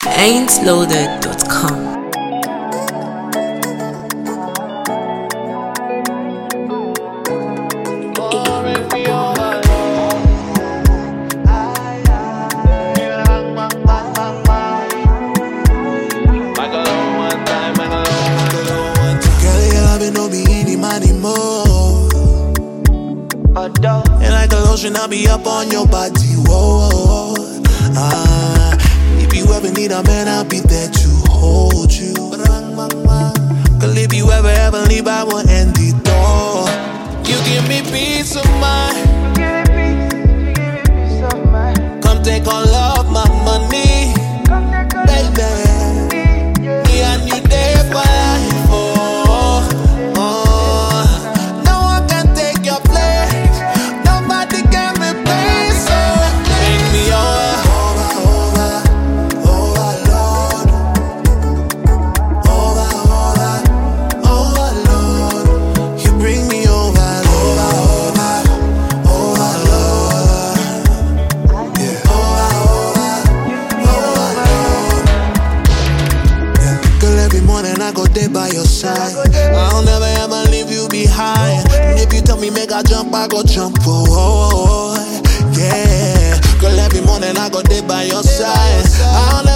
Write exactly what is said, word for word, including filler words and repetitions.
ain't loaded dot com. And like a lotion, I'll be up on your body, whoa. Ah, if you ever need a man, I'll be there to hold you. Cause if you ever, ever leave, I will end the door. You give me peace of mind. Come take all of my money, baby. Me and you there for life, oh, oh. No one can take your place. Nobody can replace, so bring me over, over, over, Lord. Over, over, over, Lord. You bring me over, over, over, over, Lord. Yeah, over, over, over, Lord. Yeah, girl, every morning I go there by your side. I'll never ever leave you behind. And if you tell me make I jump, I go jump, oh, oh, oh. Yeah, girl, every morning I go there by your side. I'll